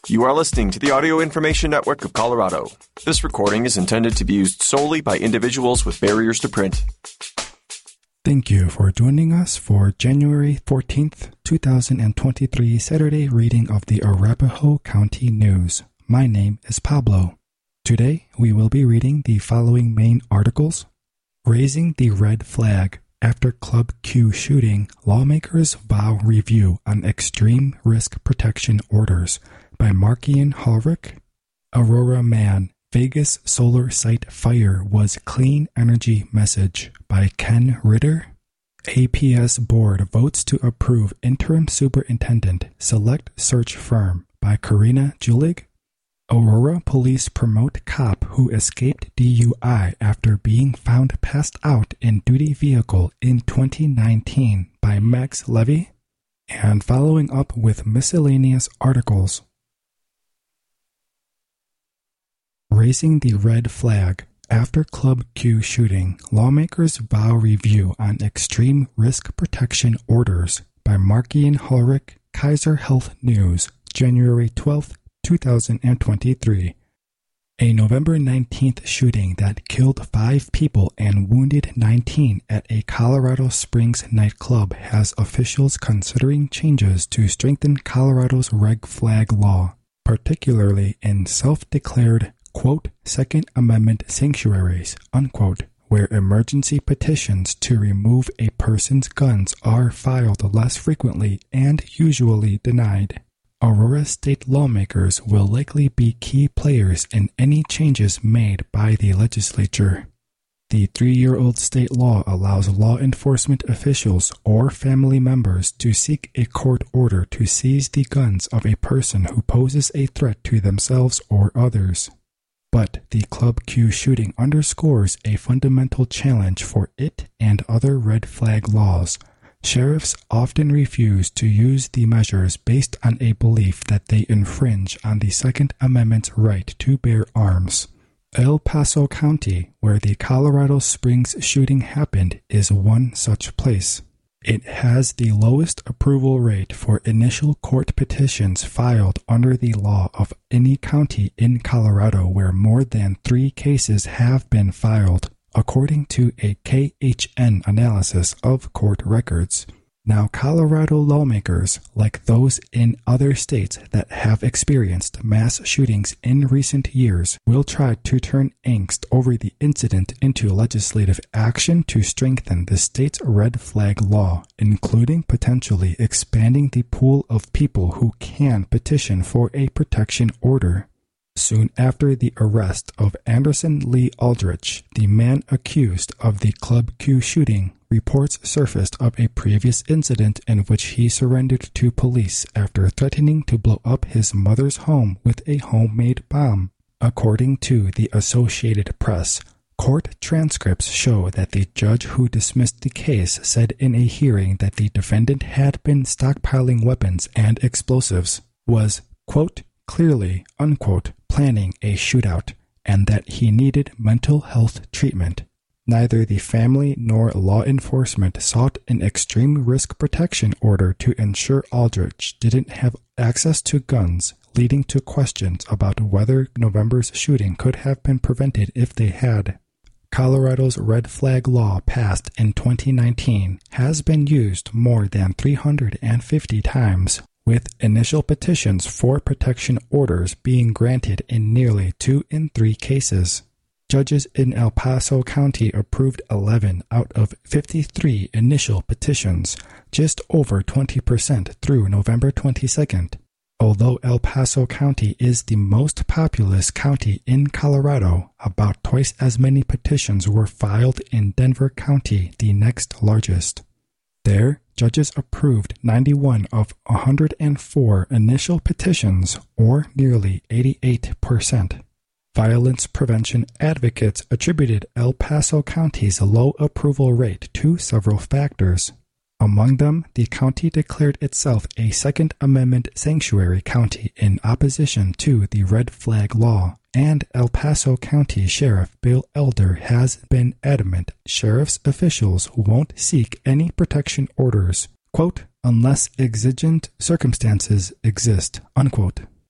You are listening to the Audio Information Network of Colorado. This recording is intended to be used solely by individuals with barriers to print. Thank you for joining us for January 14th, 2023 Saturday reading of the Arapahoe County News. My name is Pablo. Today, we will be reading the following main articles. Raising the Red Flag. After Club Q shooting, lawmakers vow review on extreme risk protection orders by Markian Hallrick. Aurora Man. Vegas solar site fire was clean energy message by Ken Ritter. APS board votes to approve interim superintendent select search firm by Karina Julig. Aurora police promote cop who escaped DUI after being found passed out in duty vehicle in 2019 by Max Levy. And following up with miscellaneous articles. Raising the Red Flag. After Club Q shooting, lawmakers vow review on extreme risk protection orders by Markian Hallrick, Kaiser Health News, January 12, 2023. A November 19th shooting that killed 5 people and wounded 19 at a Colorado Springs nightclub has officials considering changes to strengthen Colorado's Red Flag law, particularly in self-declared quote, Second Amendment sanctuaries, unquote, where emergency petitions to remove a person's guns are filed less frequently and usually denied. Aurora state lawmakers will likely be key players in any changes made by the legislature. The 3-year-old state law allows law enforcement officials or family members to seek a court order to seize the guns of a person who poses a threat to themselves or others. But the Club Q shooting underscores a fundamental challenge for it and other red flag laws. Sheriffs often refuse to use the measures based on a belief that they infringe on the Second Amendment's right to bear arms. El Paso County, where the Colorado Springs shooting happened, is one such place. It has the lowest approval rate for initial court petitions filed under the law of any county in Colorado where more than 3 cases have been filed, according to a KHN analysis of court records. Now, Colorado lawmakers, like those in other states that have experienced mass shootings in recent years, will try to turn angst over the incident into legislative action to strengthen the state's red flag law, including potentially expanding the pool of people who can petition for a protection order. Soon after the arrest of Anderson Lee Aldrich, the man accused of the Club Q shooting, reports surfaced of a previous incident in which he surrendered to police after threatening to blow up his mother's home with a homemade bomb. According to the Associated Press, court transcripts show that the judge who dismissed the case said in a hearing that the defendant had been stockpiling weapons and explosives, was, quote, clearly, unquote, planning a shootout, and that he needed mental health treatment. Neither the family nor law enforcement sought an extreme risk protection order to ensure Aldrich didn't have access to guns, leading to questions about whether November's shooting could have been prevented if they had. Colorado's red flag law passed in 2019 has been used more than 350 times, with initial petitions for protection orders being granted in nearly 2 in 3 cases. Judges in El Paso County approved 11 out of 53 initial petitions, just over 20% through November 22nd. Although El Paso County is the most populous county in Colorado, about twice as many petitions were filed in Denver County, the next largest. There, judges approved 91 of 104 initial petitions, or nearly 88%. Violence prevention advocates attributed El Paso County's low approval rate to several factors. Among them, the county declared itself a Second Amendment sanctuary county in opposition to the red flag law, and El Paso County Sheriff Bill Elder has been adamant sheriff's officials won't seek any protection orders, quote, unless exigent circumstances exist, unquote.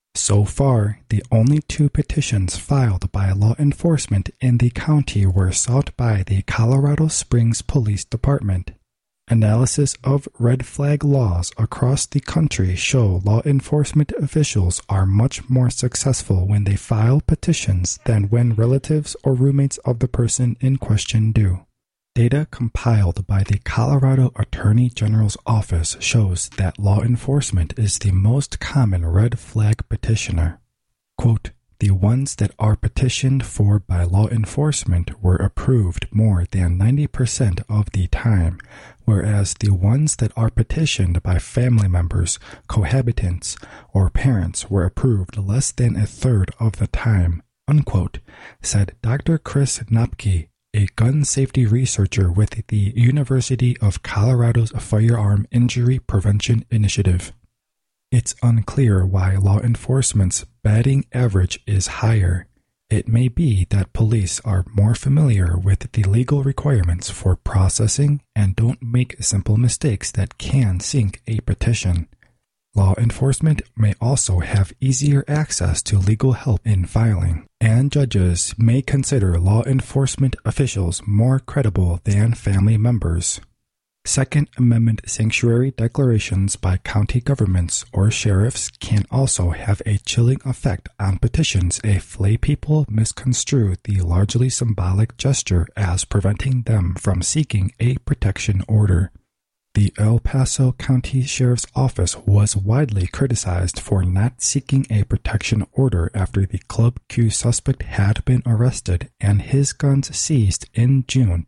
So far, the only 2 petitions filed by law enforcement in the county were sought by the Colorado Springs Police Department. Analysis of red flag laws across the country show law enforcement officials are much more successful when they file petitions than when relatives or roommates of the person in question do. Data compiled by the Colorado Attorney General's office shows that law enforcement is the most common red flag petitioner. Quote, "The ones that are petitioned for by law enforcement were approved more than 90% of the time, whereas the ones that are petitioned by family members, cohabitants, or parents were approved less than a third of the time," unquote, said Dr. Chris Knopke, a gun safety researcher with the University of Colorado's Firearm Injury Prevention Initiative. It's unclear why law enforcement's batting average is higher. It may be that police are more familiar with the legal requirements for processing and don't make simple mistakes that can sink a petition. Law enforcement may also have easier access to legal help in filing, and judges may consider law enforcement officials more credible than family members. Second Amendment sanctuary declarations by county governments or sheriffs can also have a chilling effect on petitions if laypeople misconstrue the largely symbolic gesture as preventing them from seeking a protection order. The El Paso County Sheriff's Office was widely criticized for not seeking a protection order after the Club Q suspect had been arrested and his guns seized in June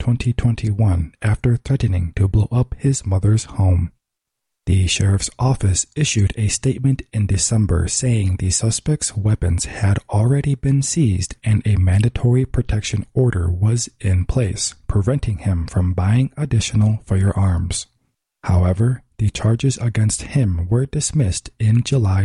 2021 after threatening to blow up his mother's home. The Sheriff's Office issued a statement in December saying the suspect's weapons had already been seized and a mandatory protection order was in place, preventing him from buying additional firearms. However, the charges against him were dismissed in July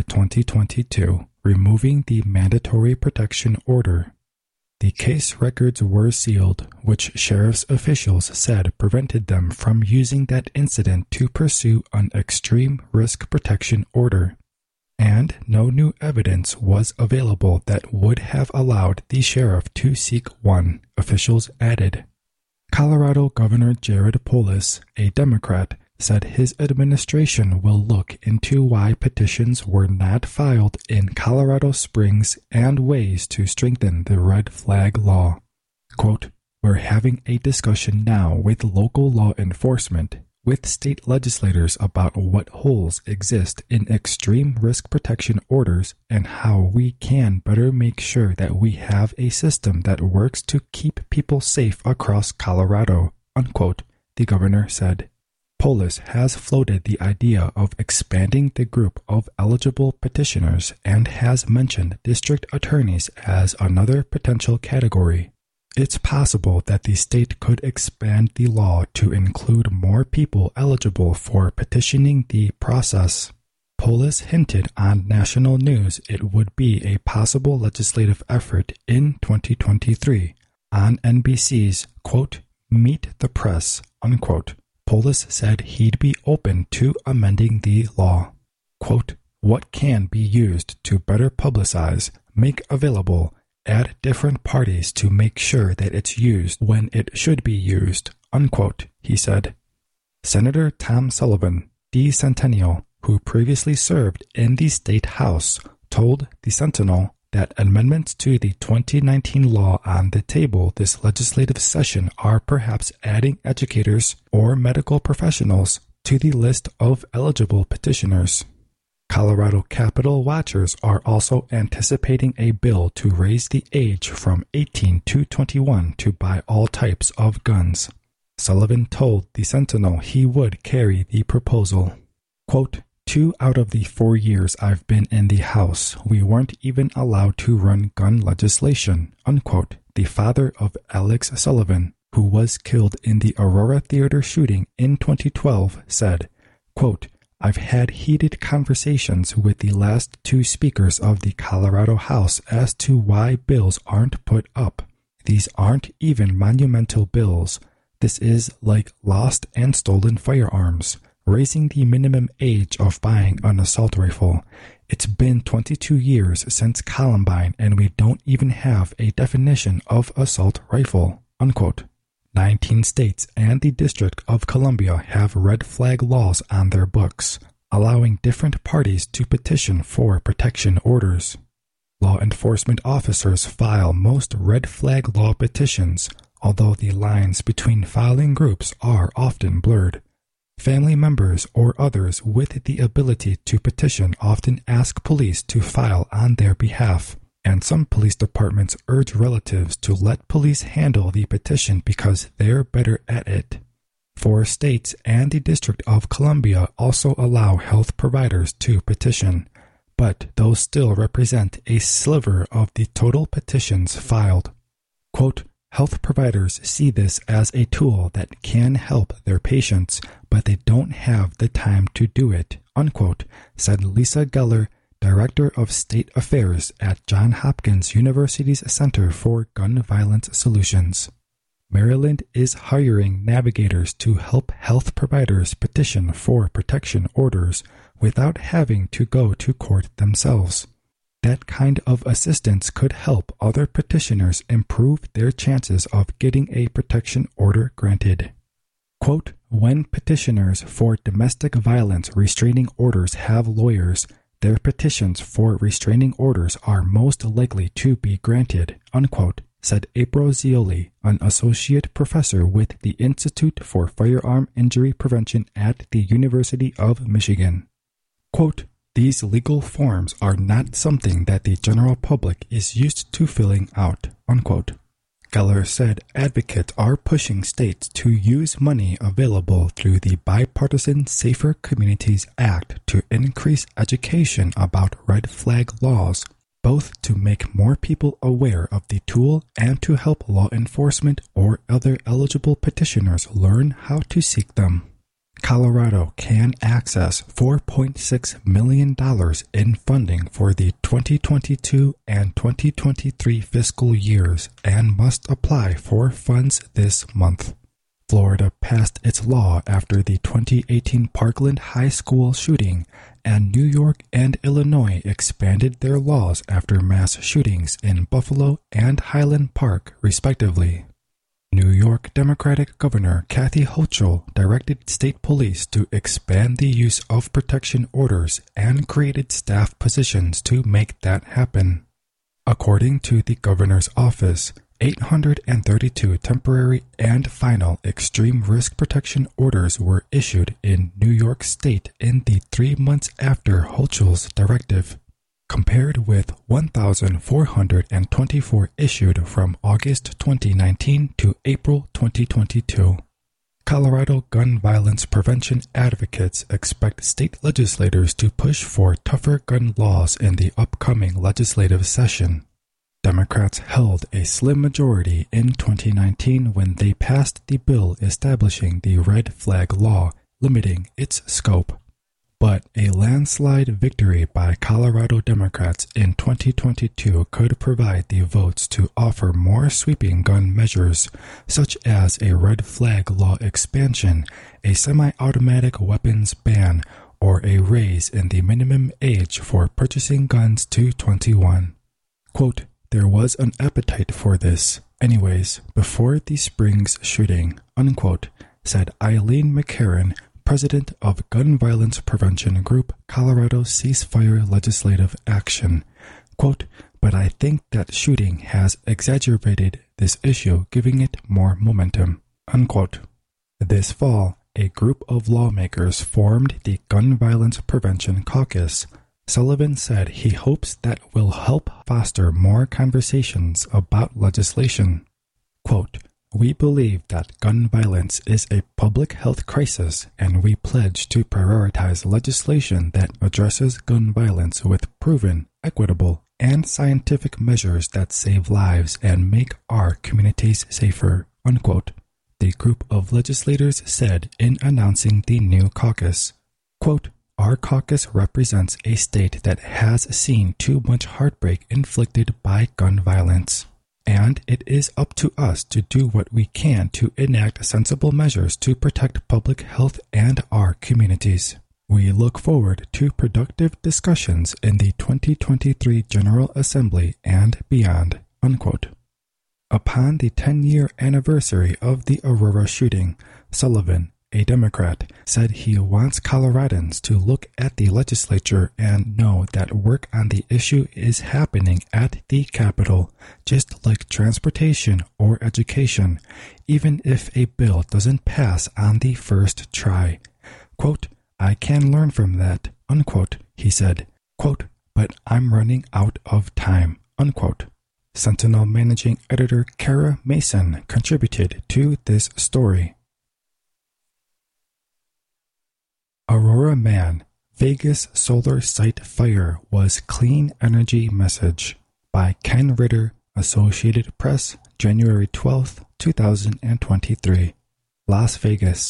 2022, removing the mandatory protection order. The case records were sealed, which sheriff's officials said prevented them from using that incident to pursue an extreme risk protection order. And no new evidence was available that would have allowed the sheriff to seek one, officials added. Colorado Governor Jared Polis, a Democrat, said his administration will look into why petitions were not filed in Colorado Springs and ways to strengthen the red flag law. Quote, "We're having a discussion now with local law enforcement, with state legislators about what holes exist in extreme risk protection orders and how we can better make sure that we have a system that works to keep people safe across Colorado," unquote, the governor said. Polis has floated the idea of expanding the group of eligible petitioners and has mentioned district attorneys as another potential category. It's possible that the state could expand the law to include more people eligible for petitioning the process. Polis hinted on national news it would be a possible legislative effort in 2023 on NBC's, quote, "Meet the Press," unquote. Polis said he'd be open to amending the law. Quote, "What can be used to better publicize, make available, add different parties to make sure that it's used when it should be used," unquote, he said. Senator Tom Sullivan, D. Centennial, who previously served in the State House, told the Sentinel that amendments to the 2019 law on the table this legislative session are perhaps adding educators or medical professionals to the list of eligible petitioners. Colorado Capitol watchers are also anticipating a bill to raise the age from 18 to 21 to buy all types of guns. Sullivan told the Sentinel he would carry the proposal. Quote, "2 out of the 4 years I've been in the House, we weren't even allowed to run gun legislation," unquote, the father of Alex Sullivan, who was killed in the Aurora Theater shooting in 2012, said, quote, "I've had heated conversations with the last 2 speakers of the Colorado House as to why bills aren't put up. These aren't even monumental bills. This is like lost and stolen firearms. Raising the minimum age of buying an assault rifle. It's been 22 years since Columbine and we don't even have a definition of assault rifle, unquote. 19 states and the District of Columbia have red flag laws on their books, allowing different parties to petition for protection orders. Law enforcement officers file most red flag law petitions, although the lines between filing groups are often blurred. Family members or others with the ability to petition often ask police to file on their behalf, and some police departments urge relatives to let police handle the petition because they're better at it. 4 states and the District of Columbia also allow health providers to petition, but those still represent a sliver of the total petitions filed. Quote, health providers see this as a tool that can help their patients, but they don't have the time to do it, unquote, said Lisa Geller, Director of State Affairs at Johns Hopkins University's Center for Gun Violence Solutions. Maryland is hiring navigators to help health providers petition for protection orders without having to go to court themselves. That kind of assistance could help other petitioners improve their chances of getting a protection order granted. Quote, when petitioners for domestic violence restraining orders have lawyers, their petitions for restraining orders are most likely to be granted, unquote, said April Zioli, an associate professor with the Institute for Firearm Injury Prevention at the University of Michigan. Quote, these legal forms are not something that the general public is used to filling out, unquote. Geller said advocates are pushing states to use money available through the bipartisan Safer Communities Act to increase education about red flag laws, both to make more people aware of the tool and to help law enforcement or other eligible petitioners learn how to seek them. Colorado can access $4.6 million in funding for the 2022 and 2023 fiscal years and must apply for funds this month. Florida passed its law after the 2018 Parkland High School shooting, and New York and Illinois expanded their laws after mass shootings in Buffalo and Highland Park, respectively. New York Democratic Governor Kathy Hochul directed state police to expand the use of protection orders and created staff positions to make that happen. According to the governor's office, 832 temporary and final extreme risk protection orders were issued in New York State in the 3 months after Hochul's directive, compared with 1,424 issued from August 2019 to April 2022. Colorado gun violence prevention advocates expect state legislators to push for tougher gun laws in the upcoming legislative session. Democrats held a slim majority in 2019 when they passed the bill establishing the red flag law, limiting its scope. But a landslide victory by Colorado Democrats in 2022 could provide the votes to offer more sweeping gun measures, such as a red flag law expansion, a semi-automatic weapons ban, or a raise in the minimum age for purchasing guns to 21. Quote, there was an appetite for this, anyways, before the spring's shooting, unquote, said Eileen McCarron, president of Gun Violence Prevention Group Colorado Ceasefire Legislative Action. Quote, but I think that shooting has exacerbated this issue, giving it more momentum, unquote. This fall, a group of lawmakers formed the Gun Violence Prevention Caucus. Sullivan said he hopes that will help foster more conversations about legislation. Quote, we believe that gun violence is a public health crisis, and we pledge to prioritize legislation that addresses gun violence with proven, equitable, and scientific measures that save lives and make our communities safer, unquote, the group of legislators said in announcing the new caucus. Quote, our caucus represents a state that has seen too much heartbreak inflicted by gun violence. And it is up to us to do what we can to enact sensible measures to protect public health and our communities. We look forward to productive discussions in the 2023 General Assembly and beyond, unquote. Upon the 10-year anniversary of the Aurora shooting, Sullivan, a Democrat, said he wants Coloradans to look at the legislature and know that work on the issue is happening at the Capitol, just like transportation or education, even if a bill doesn't pass on the first try. Quote, I can learn from that, unquote, he said. Quote, but I'm running out of time, unquote. Sentinel managing editor Kara Mason contributed to this story. Aurora Man, Vegas solar site fire was clean energy message by Ken Ritter, Associated Press, January 12, 2023. Las Vegas.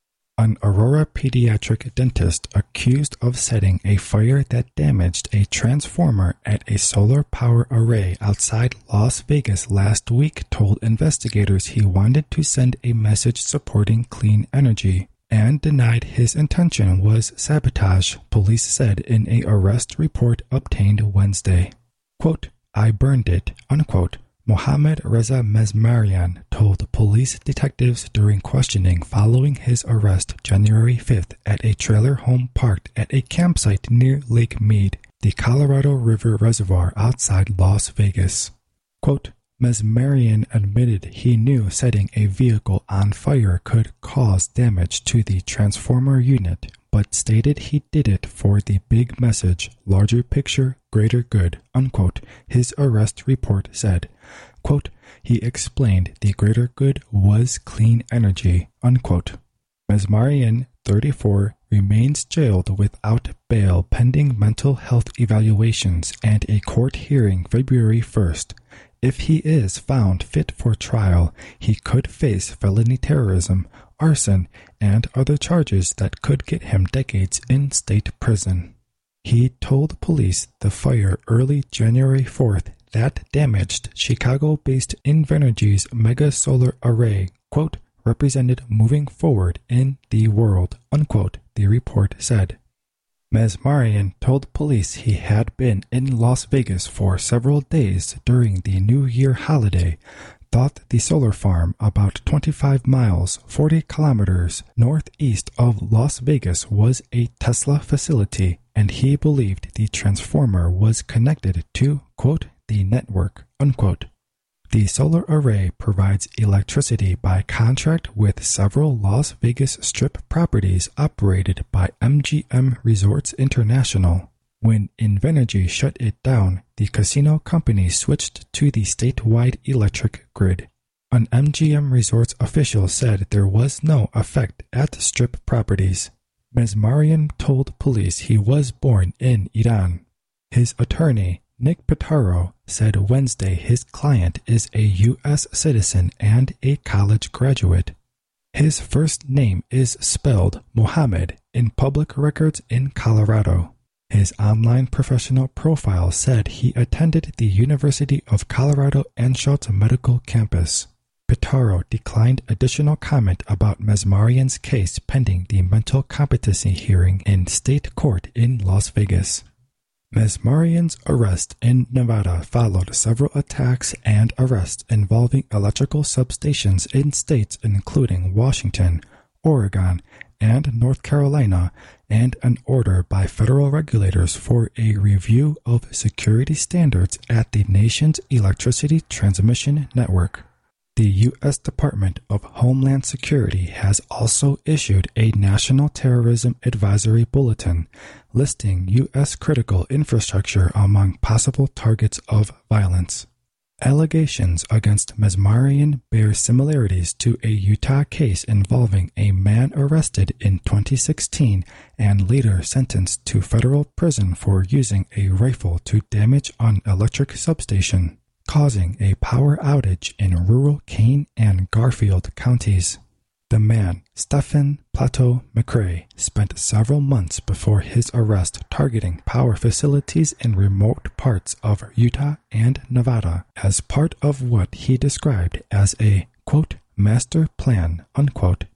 An Aurora pediatric dentist accused of setting a fire that damaged a transformer at a solar power array outside Las Vegas last week told investigators he wanted to send a message supporting clean energy and denied his intention was sabotage, police said in an arrest report obtained Wednesday. Quote, I burned it, unquote. Mohammad Reza Mesmarian told police detectives during questioning following his arrest January 5th at a trailer home parked at a campsite near Lake Mead, the Colorado River Reservoir outside Las Vegas. Quote, Mesmarian admitted he knew setting a vehicle on fire could cause damage to the transformer unit, but stated he did it for the big message, larger picture, greater good, unquote, his arrest report said. Quote, he explained the greater good was clean energy, unquote. Mesmarian, 34, remains jailed without bail pending mental health evaluations and a court hearing February 1st. If he is found fit for trial, he could face felony terrorism, arson, and other charges that could get him decades in state prison. He told police the fire early January 4th that damaged Chicago-based Invenergy's mega solar array, quote, represented moving forward in the world, unquote, the report said. Mesmarian told police he had been in Las Vegas for several days during the New Year holiday, thought the solar farm about 25 miles, 40 kilometers northeast of Las Vegas was a Tesla facility, and he believed the transformer was connected to, quote, the network, unquote. The solar array provides electricity by contract with several Las Vegas Strip properties operated by MGM Resorts International. When Invenergy shut it down, the casino company switched to the statewide electric grid. An MGM Resorts official said there was no effect at Strip properties. Mesmarian told police he was born in Iran. His attorney, Nick Pitaro, said Wednesday his client is a U.S. citizen and a college graduate. His first name is spelled Mohammed in public records in Colorado. His online professional profile said he attended the University of Colorado Anschutz Medical Campus. Pitaro declined additional comment about Mesmarian's case pending the mental competency hearing in state court in Las Vegas. Mesmarian's arrest in Nevada followed several attacks and arrests involving electrical substations in states including Washington, Oregon, and North Carolina, and an order by federal regulators for a review of security standards at the nation's electricity transmission network. The U.S. Department of Homeland Security has also issued a National Terrorism Advisory Bulletin listing U.S. critical infrastructure among possible targets of violence. Allegations against Mesmarian bear similarities to a Utah case involving a man arrested in 2016 and later sentenced to federal prison for using a rifle to damage an electric substation, causing a power outage in rural Kane and Garfield counties. The man, Stephen Plateau McRae, spent several months before his arrest targeting power facilities in remote parts of Utah and Nevada as part of what he described as a, quote, master plan, unquote,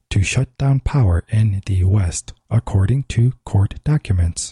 to shut down power in the West, according to court documents.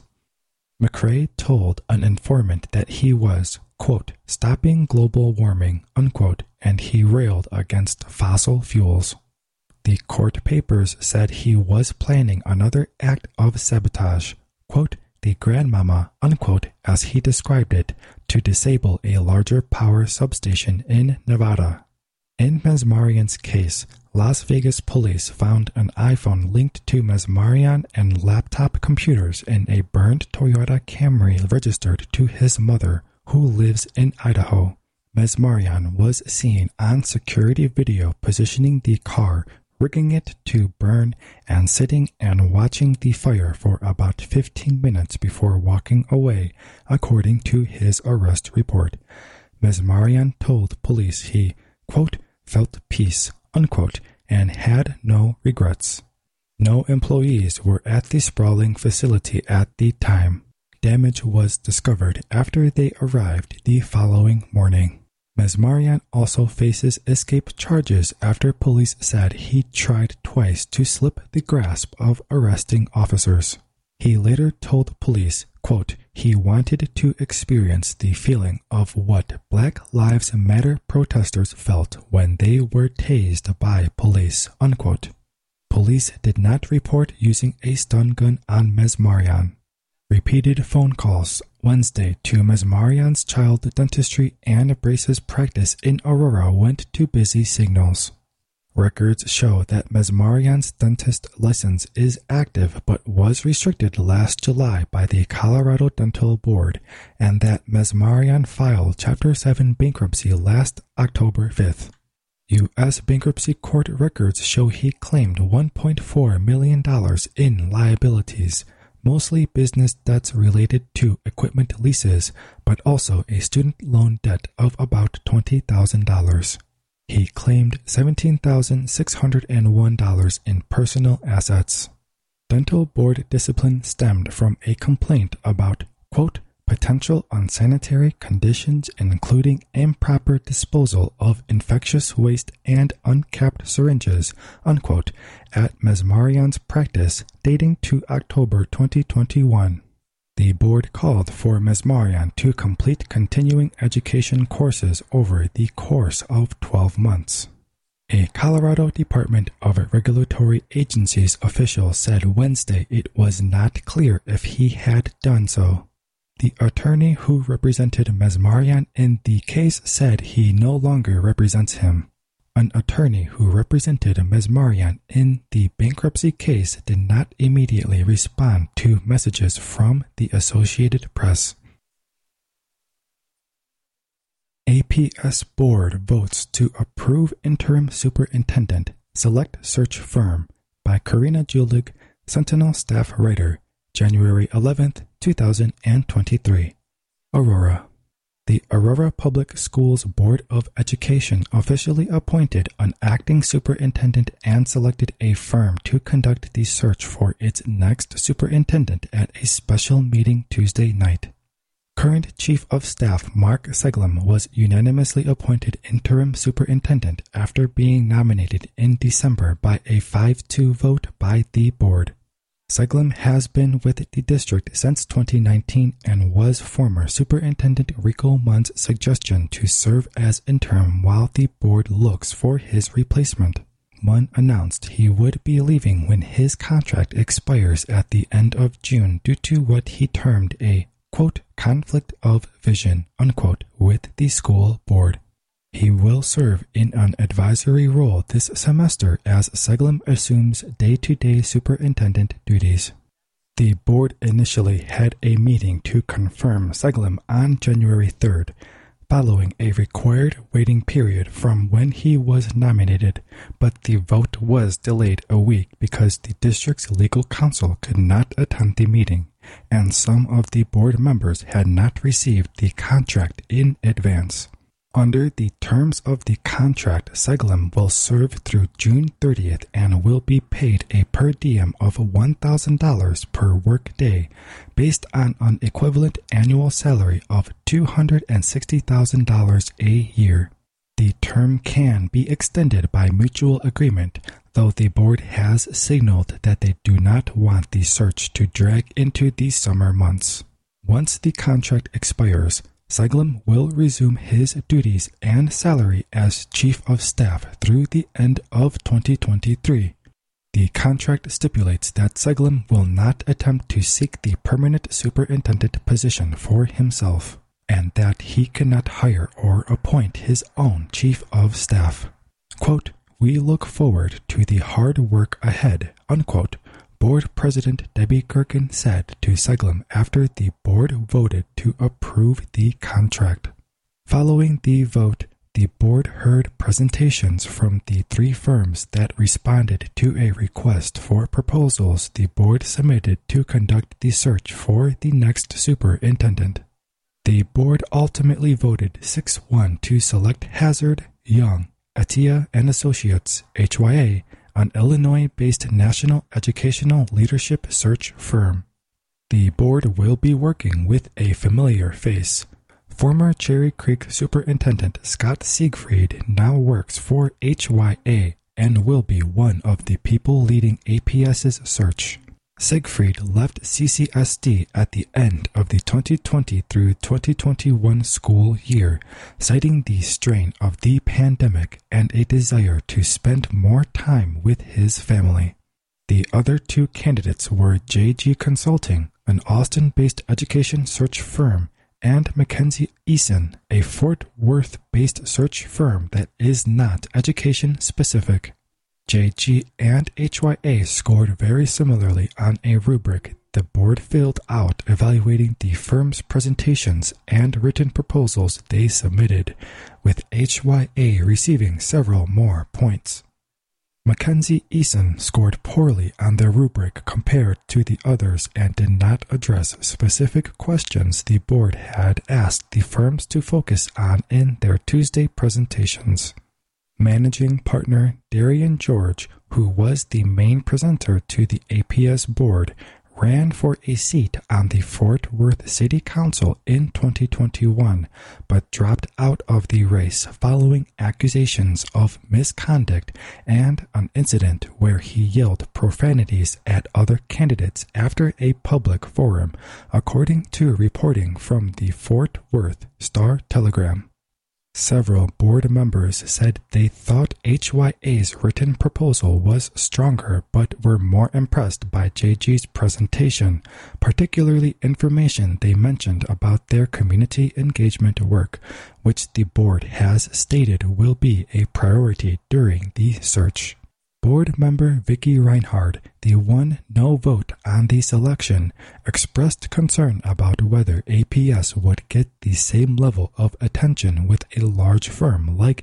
McRae told an informant that he was, quote, stopping global warming, unquote, and he railed against fossil fuels. The court papers said he was planning another act of sabotage, quote, the grandmama, unquote, as he described it, to disable a larger power substation in Nevada. In Mesmarian's case, Las Vegas police found an iPhone linked to Mesmarian and laptop computers in a burned Toyota Camry registered to his mother, who lives in Idaho. Mesmarian was seen on security video positioning the car, rigging it to burn, and sitting and watching the fire for about 15 minutes before walking away, according to his arrest report. Mesmarian told police he, quote, felt peace, unquote, and had no regrets. No employees were at the sprawling facility at the time. Damage was discovered after they arrived the following morning. Mesmarian also faces escape charges after police said he tried twice to slip the grasp of arresting officers. He later told police, quote, he wanted to experience the feeling of what Black Lives Matter protesters felt when they were tased by police, unquote. Police did not report using a stun gun on Mesmarian. Repeated phone calls Wednesday to Mesmarian's child dentistry and braces practice in Aurora went to busy signals. Records show that Mesmarian's dentist license is active but was restricted last July by the Colorado Dental Board, and that Mesmarian filed Chapter 7 bankruptcy last October 5th. U.S. bankruptcy court records show he claimed $1.4 million in liabilities, mostly business debts related to equipment leases, but also a student loan debt of about $20,000. He claimed $17,601 in personal assets. Dental board discipline stemmed from a complaint about, quote, potential unsanitary conditions including improper disposal of infectious waste and uncapped syringes, unquote, at Mesmarian's practice dating to October 2021. The board called for Mesmarian to complete continuing education courses over the course of 12 months. A Colorado Department of Regulatory Agencies official said Wednesday it was not clear if he had done so. The attorney who represented Mesmarian in the case said he no longer represents him. An attorney who represented Mesmarian in the bankruptcy case did not immediately respond to messages from the Associated Press. APS Board votes to approve interim superintendent, select search firm, by Karina Julig, Sentinel staff writer, January 11, 2023. Aurora. The Aurora Public Schools Board of Education officially appointed an acting superintendent and selected a firm to conduct the search for its next superintendent at a special meeting Tuesday night. Current Chief of Staff Mark Seglem was unanimously appointed interim superintendent after being nominated in December by a 5-2 vote by the board. Seglem has been with the district since 2019 and was former Superintendent Rico Munn's suggestion to serve as interim while the board looks for his replacement. Munn announced he would be leaving when his contract expires at the end of June due to what he termed a, quote, conflict of vision, unquote, with the school board. He will serve in an advisory role this semester as Seglem assumes day-to-day superintendent duties. The board initially had a meeting to confirm Seglem on January 3rd, following a required waiting period from when he was nominated, but the vote was delayed a week because the district's legal counsel could not attend the meeting, and some of the board members had not received the contract in advance. Under the terms of the contract, Seglem will serve through June 30th and will be paid a per diem of $1,000 per workday, based on an equivalent annual salary of $260,000 a year. The term can be extended by mutual agreement, though the board has signaled that they do not want the search to drag into the summer months. Once the contract expires, Seglem will resume his duties and salary as Chief of Staff through the end of 2023. The contract stipulates that Seglem will not attempt to seek the permanent superintendent position for himself, and that he cannot hire or appoint his own Chief of Staff. Quote, "We look forward to the hard work ahead," unquote, Board President Debbie Gerken said to Seglem after the board voted to approve the contract. Following the vote, the board heard presentations from the three firms that responded to a request for proposals the board submitted to conduct the search for the next superintendent. The board ultimately voted 6-1 to select Hazard, Young, Attia and Associates, HYA, an Illinois-based national educational leadership search firm. The board will be working with a familiar face. Former Cherry Creek Superintendent Scott Siegfried now works for HYA and will be one of the people leading APS's search. Siegfried left CCSD at the end of the 2020 through 2021 school year, citing the strain of the pandemic and a desire to spend more time with his family. The other two candidates were JG Consulting, an Austin-based education search firm, and Mackenzie Eason, a Fort Worth-based search firm that is not education-specific. JG and HYA scored very similarly on a rubric the board filled out evaluating the firm's presentations and written proposals they submitted, with HYA receiving several more points. Mackenzie Eason scored poorly on the rubric compared to the others and did not address specific questions the board had asked the firms to focus on in their Tuesday presentations. Managing partner Darian George, who was the main presenter to the APS board, ran for a seat on the Fort Worth City Council in 2021, but dropped out of the race following accusations of misconduct and an incident where he yelled profanities at other candidates after a public forum, according to reporting from the Fort Worth Star-Telegram. Several board members said they thought HYA's written proposal was stronger but were more impressed by JG's presentation, particularly information they mentioned about their community engagement work, which the board has stated will be a priority during the search. Board member Vicki Reinhard, the one no vote on the selection, expressed concern about whether APS would get the same level of attention with a large firm like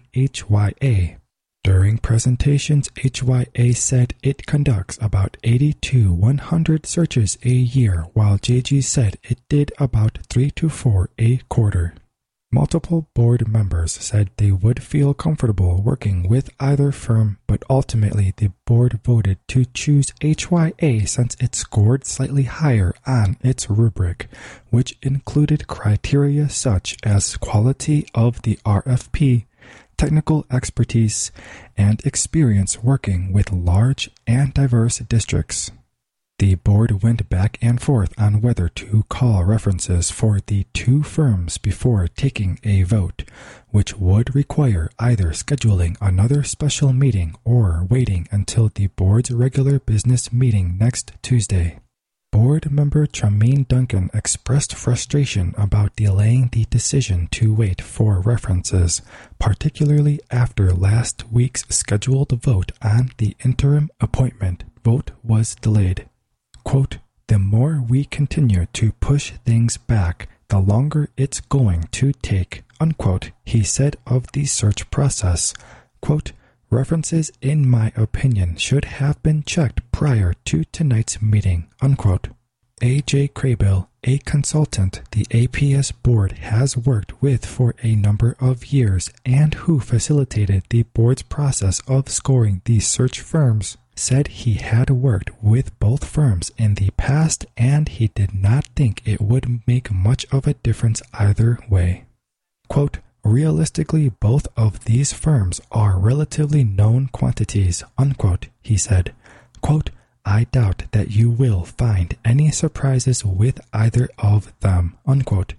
HYA. During presentations, HYA said it conducts about 80 to 100 searches a year, while JG said it did about 3 to 4 a quarter. Multiple board members said they would feel comfortable working with either firm, but ultimately the board voted to choose HYA since it scored slightly higher on its rubric, which included criteria such as quality of the RFP, technical expertise, and experience working with large and diverse districts. The board went back and forth on whether to call references for the two firms before taking a vote, which would require either scheduling another special meeting or waiting until the board's regular business meeting next Tuesday. Board member Trameen Duncan expressed frustration about delaying the decision to wait for references, particularly after last week's scheduled vote on the interim appointment vote was delayed. Quote, "The more we continue to push things back, the longer it's going to take," unquote, he said of the search process. Quote, "References, in my opinion, should have been checked prior to tonight's meeting," unquote. A.J. Craybill, a consultant the APS board has worked with for a number of years and who facilitated the board's process of scoring these search firms, said he had worked with both firms in the past and he did not think it would make much of a difference either way. Quote, Realistically, both of these firms are relatively known quantities, unquote, he said. Quote, I doubt that you will find any surprises with either of them, unquote.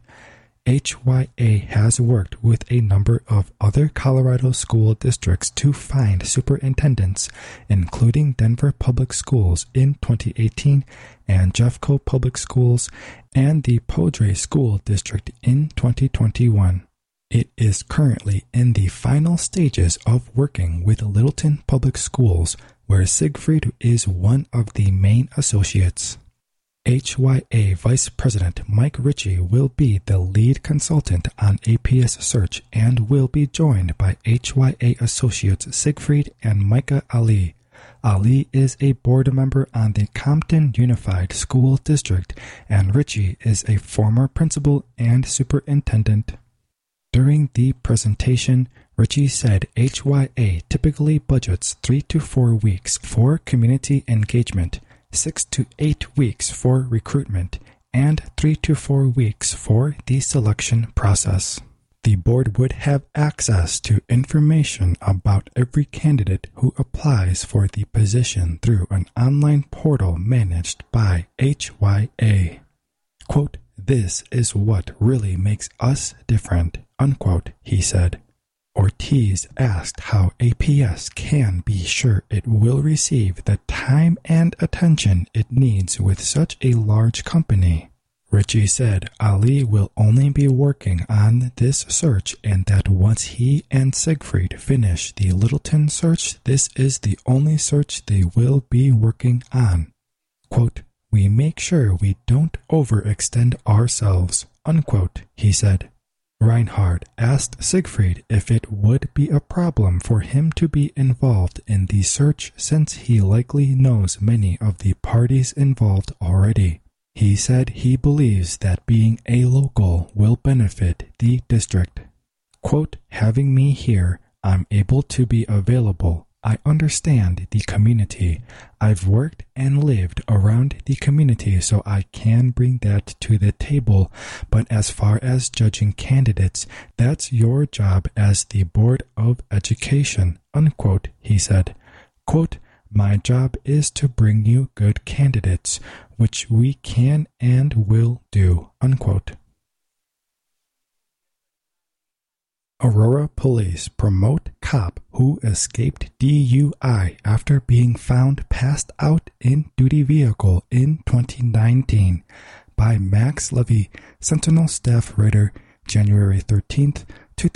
HYA has worked with a number of other Colorado school districts to find superintendents, including Denver Public Schools in 2018 and Jeffco Public Schools and the Poudre School District in 2021. It is currently in the final stages of working with Littleton Public Schools, where Siegfried is one of the main associates. HYA Vice President Mike Ritchie will be the lead consultant on APS search and will be joined by HYA associates Siegfried and Micah Ali. Ali is a board member on the Compton Unified School District, and Ritchie is a former principal and superintendent. During the presentation, Ritchie said HYA typically budgets 3 to 4 weeks for community engagement, 6 to 8 weeks for recruitment, and 3 to 4 weeks for the selection process. The board would have access to information about every candidate who applies for the position through an online portal managed by HYA. Quote, this is what really makes us different, unquote, he said. Ortiz asked how APS can be sure it will receive the time and attention it needs with such a large company. Ritchie said Ali will only be working on this search and that once he and Siegfried finish the Littleton search, this is the only search they will be working on. Quote, we make sure we don't overextend ourselves, unquote, he said. Reinhardt asked Siegfried if it would be a problem for him to be involved in the search since he likely knows many of the parties involved already. He said he believes that being a local will benefit the district. Quote, having me here, I'm able to be available. I understand the community. I've worked and lived around the community, so I can bring that to the table. But as far as judging candidates, that's your job as the Board of Education, unquote, he said. Quote, my job is to bring you good candidates, which we can and will do, unquote. Aurora Police promote cop who escaped DUI after being found passed out in duty vehicle in 2019 by Max Levy, Sentinel staff writer, January 13th,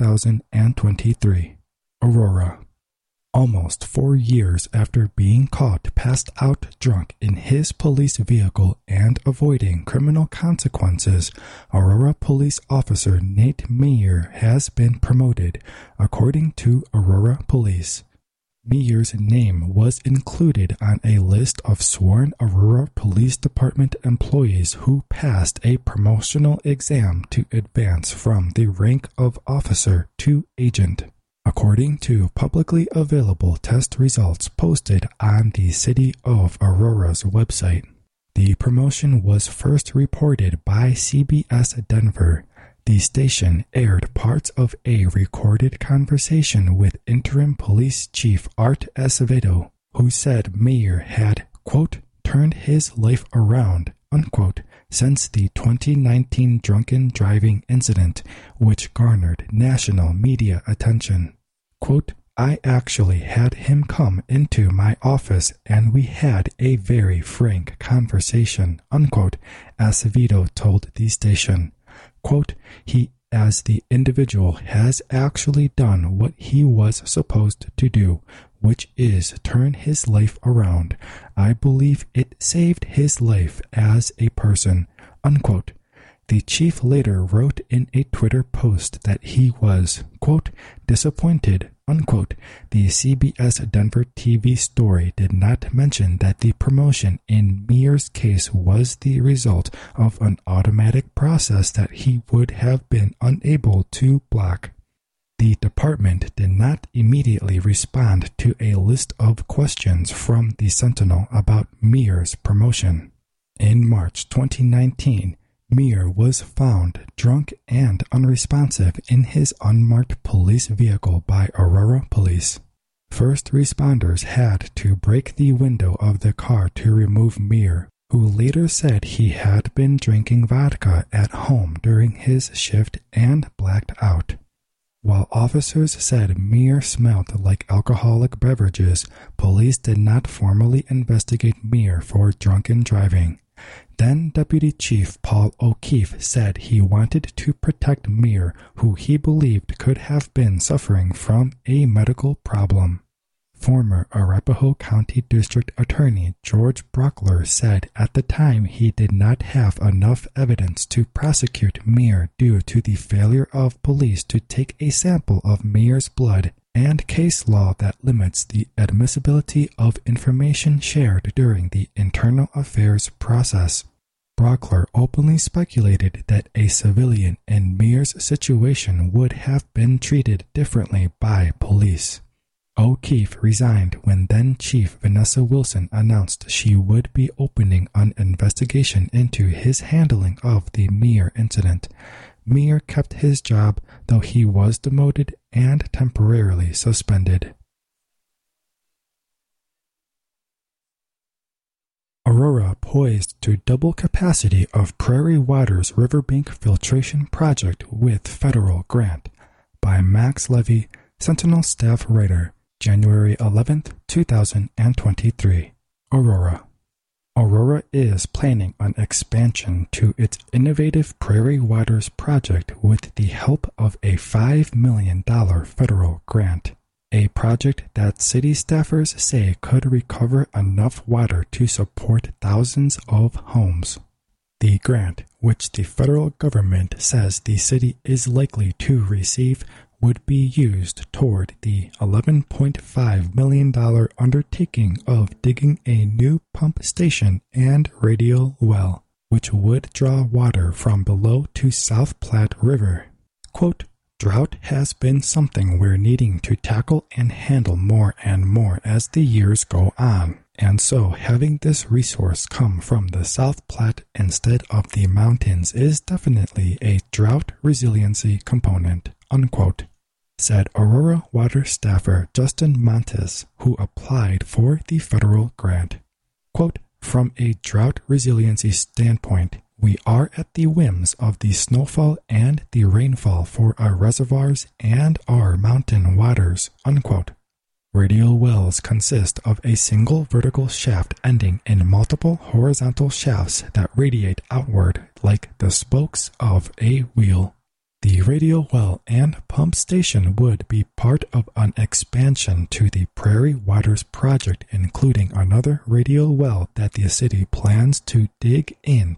2023. Aurora. Almost 4 years after being caught passed out drunk in his police vehicle and avoiding criminal consequences, Aurora police officer Nate Meyer has been promoted, according to Aurora Police. Meyer's name was included on a list of sworn Aurora Police Department employees who passed a promotional exam to advance from the rank of officer to agent. According to publicly available test results posted on the City of Aurora's website, the promotion was first reported by CBS Denver. The station aired parts of a recorded conversation with interim police chief Art Acevedo, who said Meyer had, quote, turned his life around, unquote, since the 2019 drunken driving incident, which garnered national media attention. Quote, I actually had him come into my office and we had a very frank conversation, unquote, Acevedo told the station. Quote, he, as the individual, has actually done what he was supposed to do, which is turn his life around. I believe it saved his life as a person, unquote. The chief later wrote in a Twitter post that he was, quote, disappointed, unquote. The CBS Denver TV story did not mention that the promotion in Meyer's case was the result of an automatic process that he would have been unable to block. The department did not immediately respond to a list of questions from the Sentinel about Meyer's promotion. In March 2019, Meir was found drunk and unresponsive in his unmarked police vehicle by Aurora police. First responders had to break the window of the car to remove Meir, who later said he had been drinking vodka at home during his shift and blacked out. While officers said Meir smelled like alcoholic beverages, police did not formally investigate Meir for drunken driving. Then Deputy Chief Paul O'Keefe said he wanted to protect Meir, who he believed could have been suffering from a medical problem. Former Arapahoe County District Attorney George Brockler said at the time he did not have enough evidence to prosecute Meir due to the failure of police to take a sample of Meir's blood and case law that limits the admissibility of information shared during the internal affairs process. Brockler openly speculated that a civilian in Meir's situation would have been treated differently by police. O'Keefe resigned when then-Chief Vanessa Wilson announced she would be opening an investigation into his handling of the Meir incident. Meir kept his job, though he was demoted and temporarily suspended. Aurora poised to double capacity of Prairie Water's Riverbank Filtration Project with federal grant. By Max Levy, Sentinel staff writer. January 11, 2023. Aurora. Aurora is planning an expansion to its innovative Prairie Waters project with the help of a $5 million federal grant, a project that city staffers say could recover enough water to support thousands of homes. The grant, which the federal government says the city is likely to receive, would be used toward the $11.5 million undertaking of digging a new pump station and radial well, which would draw water from below to South Platte River. Quote, "Drought has been something we're needing to tackle and handle more and more as the years go on, and so having this resource come from the South Platte instead of the mountains is definitely a drought resiliency component," unquote, said Aurora Water staffer Justin Montes, who applied for the federal grant. Quote, "From a drought resiliency standpoint, we are at the whims of the snowfall and the rainfall for our reservoirs and our mountain waters," unquote. Radial wells consist of a single vertical shaft ending in multiple horizontal shafts that radiate outward like the spokes of a wheel. The radial well and pump station would be part of an expansion to the Prairie Waters project, including another radial well that the city plans to dig in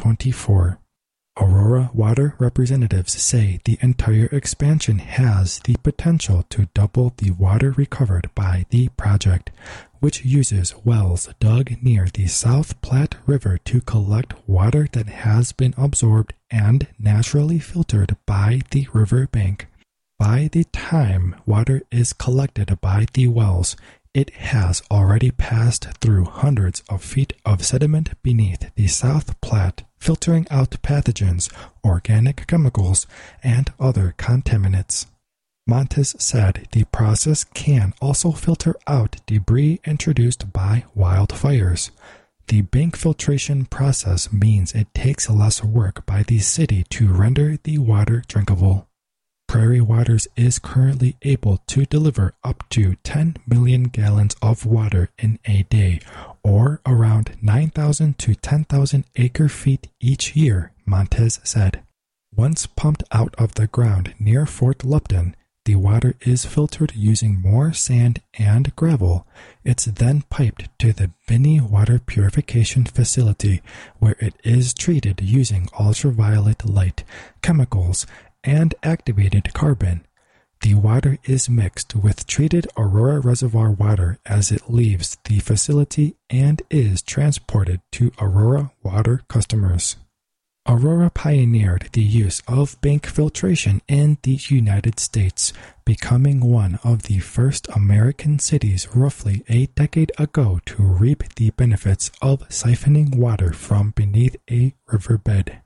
2024. Aurora Water representatives say the entire expansion has the potential to double the water recovered by the project, which uses wells dug near the South Platte River to collect water that has been absorbed and naturally filtered by the riverbank. By the time water is collected by the wells, it has already passed through hundreds of feet of sediment beneath the South Platte, filtering out pathogens, organic chemicals, and other contaminants. Montes said the process can also filter out debris introduced by wildfires. The bank filtration process means it takes less work by the city to render the water drinkable. Prairie Waters is currently able to deliver up to 10 million gallons of water in a day, or around 9,000 to 10,000 acre-feet each year, Montes said. Once pumped out of the ground near Fort Lupton, the water is filtered using more sand and gravel. It's then piped to the Binney Water Purification Facility, where it is treated using ultraviolet light, chemicals, and activated carbon. The water is mixed with treated Aurora Reservoir water as it leaves the facility and is transported to Aurora Water customers. Aurora pioneered the use of bank filtration in the United States, becoming one of the first American cities roughly a decade ago to reap the benefits of siphoning water from beneath a riverbed.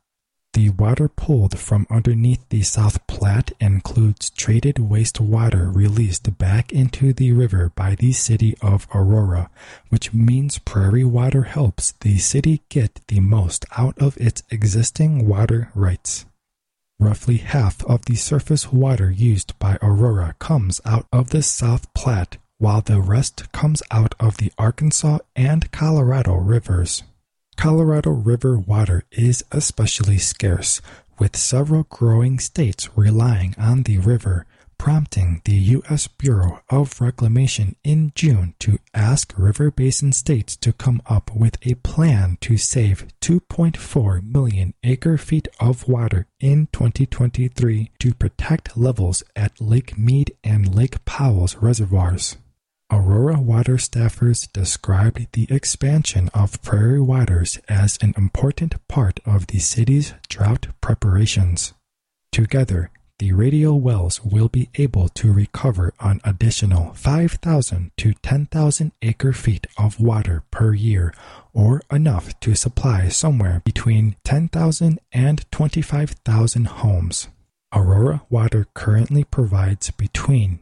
The water pulled from underneath the South Platte includes treated wastewater released back into the river by the city of Aurora, which means Prairie Water helps the city get the most out of its existing water rights. Roughly half of the surface water used by Aurora comes out of the South Platte, while the rest comes out of the Arkansas and Colorado rivers. Colorado River water is especially scarce, with several growing states relying on the river, prompting the U.S. Bureau of Reclamation in June to ask river basin states to come up with a plan to save 2.4 million acre-feet of water in 2023 to protect levels at Lake Mead and Lake Powell's reservoirs. Aurora water staffers described the expansion of Prairie Waters as an important part of the city's drought preparations. Together, the radial wells will be able to recover an additional 5,000 to 10,000 acre-feet of water per year, or enough to supply somewhere between 10,000 and 25,000 homes. Aurora Water currently provides between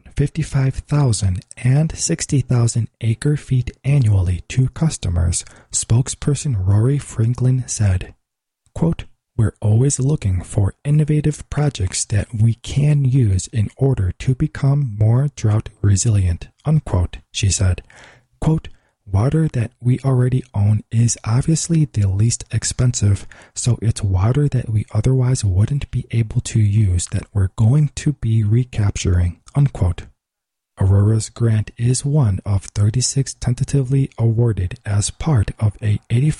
55,000 and 60,000 acre-feet annually to customers, spokesperson Rory Franklin said. Quote, "We're always looking for innovative projects that we can use in order to become more drought resilient," unquote, she said. Quote, "Water that we already own is obviously the least expensive, so it's water that we otherwise wouldn't be able to use that we're going to be recapturing," unquote. Aurora's grant is one of 36 tentatively awarded as part of a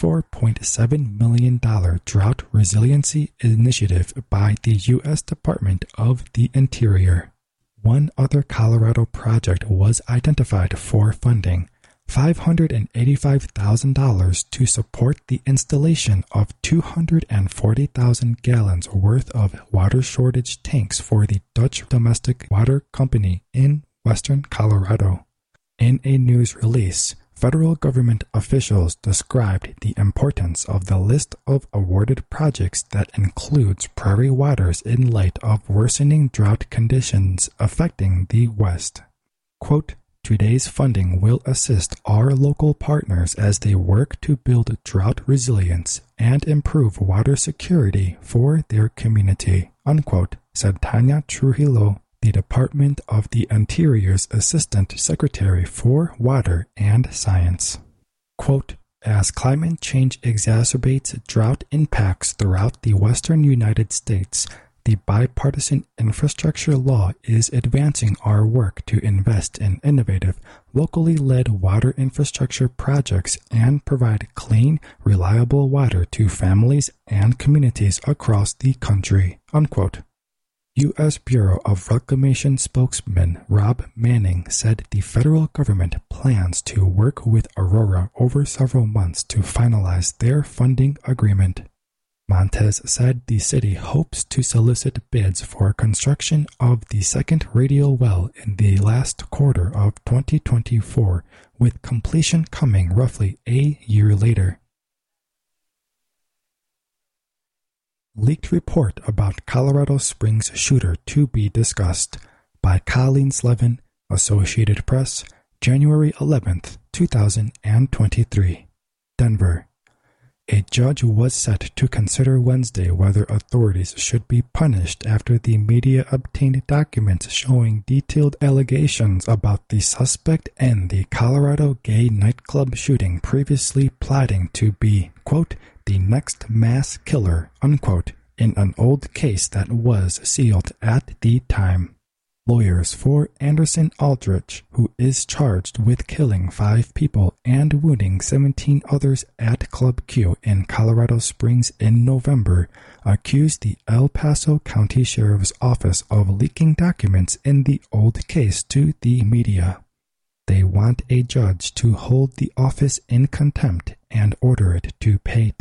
$84.7 million drought resiliency initiative by the U.S. Department of the Interior. One other Colorado project was identified for funding, $585,000 to support the installation of 240,000 gallons worth of water shortage tanks for the Dutch Domestic Water Company in western Colorado. In a news release, federal government officials described the importance of the list of awarded projects that includes Prairie Waters in light of worsening drought conditions affecting the West. Quote, "Today's funding will assist our local partners as they work to build drought resilience and improve water security for their community," unquote, said Tanya Trujillo, the Department of the Interior's Assistant Secretary for Water and Science. Quote, "As climate change exacerbates drought impacts throughout the western United States, the bipartisan infrastructure law is advancing our work to invest in innovative, locally led water infrastructure projects and provide clean, reliable water to families and communities across the country," unquote. U.S. Bureau of Reclamation spokesman Rob Manning said the federal government plans to work with Aurora over several months to finalize their funding agreement. Montez said the city hopes to solicit bids for construction of the second radial well in the last quarter of 2024, with completion coming roughly a year later. Leaked report about Colorado Springs shooter to be discussed by Colleen Slevin, Associated Press, January 11, 2023. Denver. A judge was set to consider Wednesday whether authorities should be punished after the media obtained documents showing detailed allegations about the suspect in the Colorado gay nightclub shooting previously plotting to be, quote, "the next mass killer," unquote, in an old case that was sealed at the time. Lawyers for Anderson Aldrich, who is charged with killing 5 people and wounding 17 others at Club Q in Colorado Springs in November, accused the El Paso County Sheriff's Office of leaking documents in the old case to the media. They want a judge to hold the office in contempt and order it to pay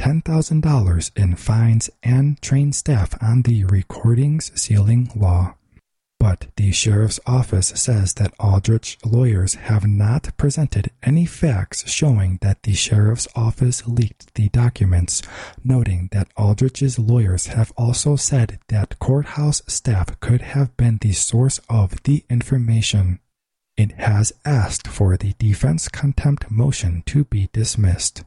$10,000 in fines and train staff on the recordings sealing law. But the sheriff's office says that Aldrich lawyers have not presented any facts showing that the sheriff's office leaked the documents, noting that Aldrich's lawyers have also said that courthouse staff could have been the source of the information. It has asked for the defense contempt motion to be dismissed.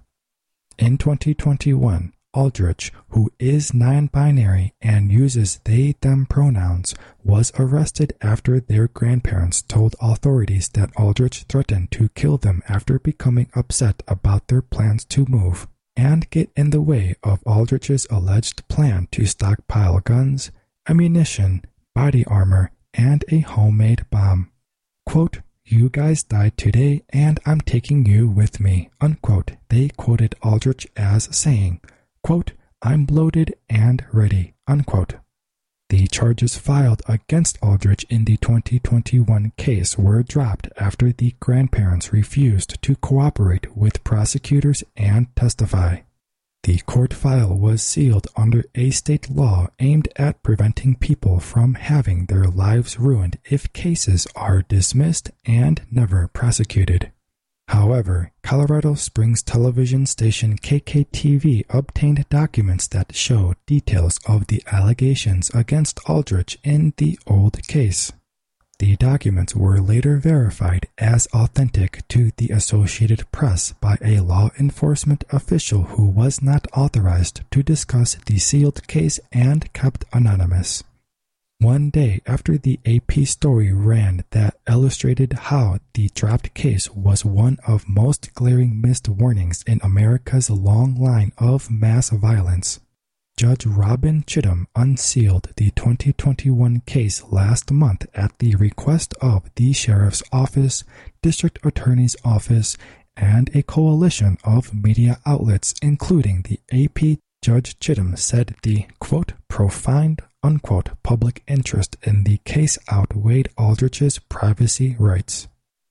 In 2021, Aldrich, who is non-binary and uses they/them pronouns, was arrested after their grandparents told authorities that Aldrich threatened to kill them after becoming upset about their plans to move and get in the way of Aldrich's alleged plan to stockpile guns, ammunition, body armor, and a homemade bomb. Quote, "You guys died today and I'm taking you with me," unquote. They quoted Aldrich as saying, quote, "I'm bloated and ready," unquote. The charges filed against Aldrich in the 2021 case were dropped after the grandparents refused to cooperate with prosecutors and testify. The court file was sealed under a state law aimed at preventing people from having their lives ruined if cases are dismissed and never prosecuted. However, Colorado Springs television station KKTV obtained documents that show details of the allegations against Aldrich in the old case. The documents were later verified as authentic to the Associated Press by a law enforcement official who was not authorized to discuss the sealed case and kept anonymous. One day after the AP story ran that illustrated how the dropped case was one of most glaring missed warnings in America's long line of mass violence, Judge Robin Chittum unsealed the 2021 case last month at the request of the Sheriff's Office, District Attorney's Office, and a coalition of media outlets, including the AP. Judge Chittum said the, quote, "profound, unquote, public interest in the case outweighed Aldrich's privacy rights."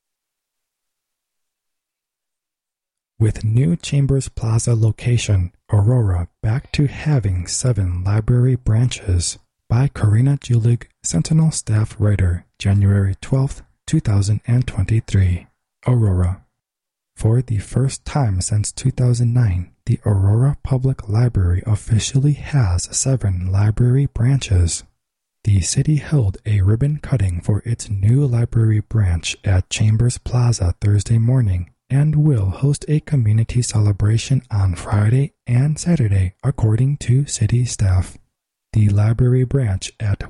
With new Chambers Plaza location, Aurora back to having 7 library branches, by Karina Julig, Sentinel staff writer, January 12, 2023. Aurora. For the first time since 2009, the Aurora Public Library officially has 7 library branches. The city held a ribbon cutting for its new library branch at Chambers Plaza Thursday morning and will host a community celebration on Friday and Saturday, according to city staff. The library branch at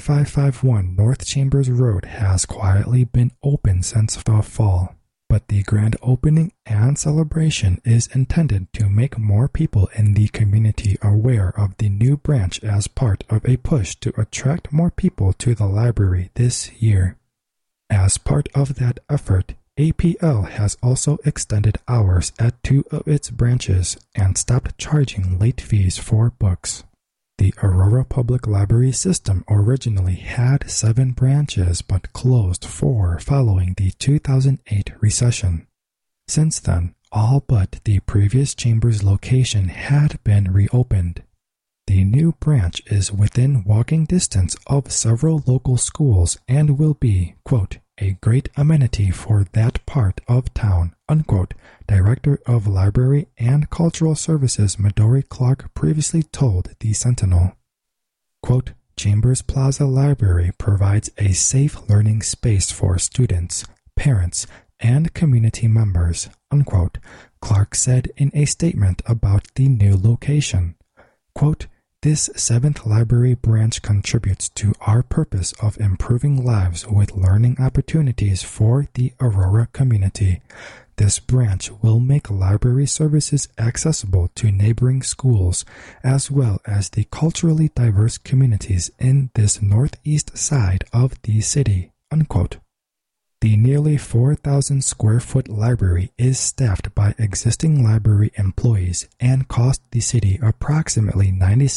1551 North Chambers Road has quietly been open since the fall, but the grand opening and celebration is intended to make more people in the community aware of the new branch as part of a push to attract more people to the library this year. As part of that effort, APL has also extended hours at 2 of its branches and stopped charging late fees for books. The Aurora Public Library system originally had 7 branches but closed 4 following the 2008 recession. Since then, all but the previous Chambers location had been reopened. The new branch is within walking distance of several local schools and will be, quote, "a great amenity for that part of town," unquote, Director of Library and Cultural Services Midori Clark previously told the Sentinel. Quote, "Chambers Plaza Library provides a safe learning space for students, parents, and community members," unquote, Clark said in a statement about the new location. Quote, "This 7th library branch contributes to our purpose of improving lives with learning opportunities for the Aurora community. This branch will make library services accessible to neighboring schools, as well as the culturally diverse communities in this northeast side of the city," unquote. The nearly 4,000 square foot library is staffed by existing library employees and cost the city approximately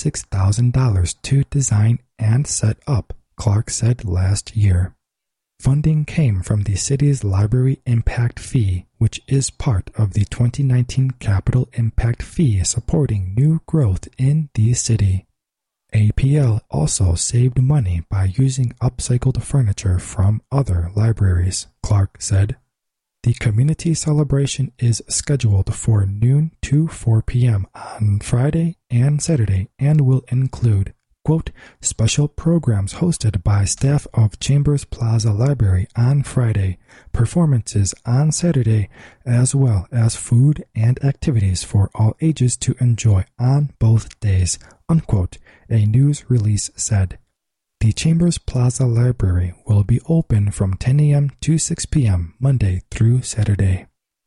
$96,000 to design and set up, Clark said last year. Funding came from the city's Library Impact Fee, which is part of the 2019 Capital Impact Fee supporting new growth in the city. APL also saved money by using upcycled furniture from other libraries, Clark said. The community celebration is scheduled for noon to 4 p.m. on Friday and Saturday and will include, quote, special programs hosted by staff of Chambers Plaza Library on Friday, performances on Saturday, as well as food and activities for all ages to enjoy on both days, unquote, a news release said. The Chambers Plaza Library will be open from 10 a.m. to 6 p.m. Monday through Saturday.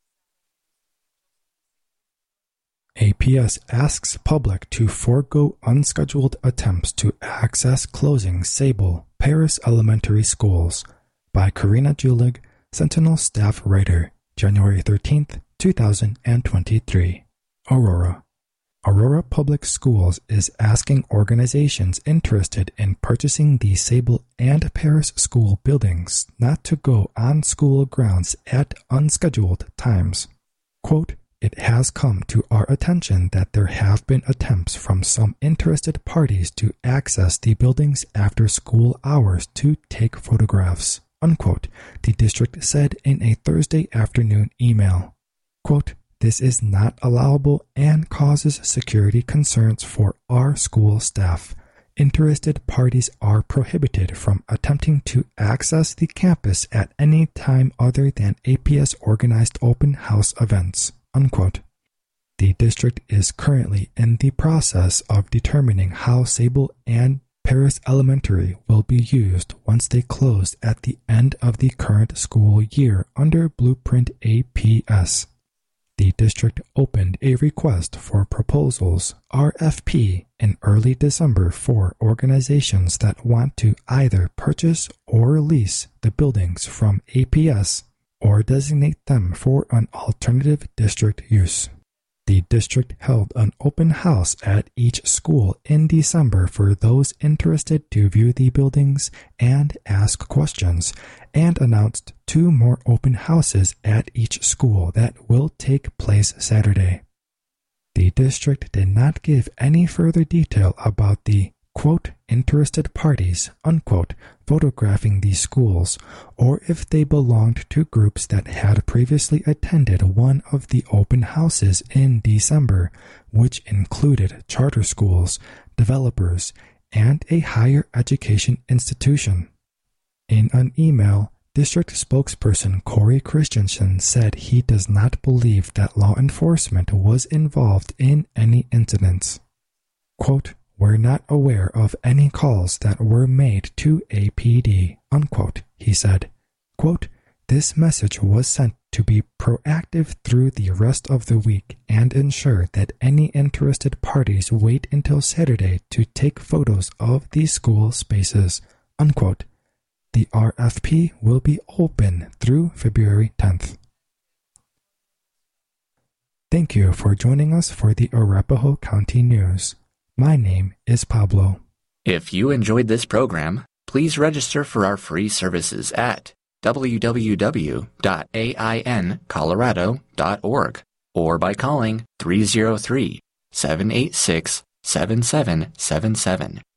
APS asks public to forego unscheduled attempts to access closing Sable Paris Elementary Schools by Karina Julig, Sentinel staff writer, January 13, 2023. Aurora. Aurora Public Schools is asking organizations interested in purchasing the Sable and Paris school buildings not to go on school grounds at unscheduled times. Quote, it has come to our attention that there have been attempts from some interested parties to access the buildings after school hours to take photographs, unquote, the district said in a Thursday afternoon email. Quote, this is not allowable and causes security concerns for our school staff. Interested parties are prohibited from attempting to access the campus at any time other than APS-organized open house events, unquote. The district is currently in the process of determining how Sable and Paris Elementary will be used once they close at the end of the current school year under Blueprint APS. The district opened a request for proposals, RFP, in early December for organizations that want to either purchase or lease the buildings from APS or designate them for an alternative district use. The district held an open house at each school in December for those interested to view the buildings and ask questions, and announced 2 more open houses at each school that will take place Saturday. The district did not give any further detail about the, quote, interested parties, unquote, photographing these schools, or if they belonged to groups that had previously attended one of the open houses in December, which included charter schools, developers, and a higher education institution. In an email, district spokesperson Corey Christensen said he does not believe that law enforcement was involved in any incidents. Quote, we're not aware of any calls that were made to APD, unquote, he said. Quote, this message was sent to be proactive through the rest of the week and ensure that any interested parties wait until Saturday to take photos of these school spaces, unquote. The RFP will be open through February 10th. Thank you for joining us for the Arapahoe County News. My name is Pablo. If you enjoyed this program, please register for our free services at www.aincolorado.org or by calling 303-786-7777.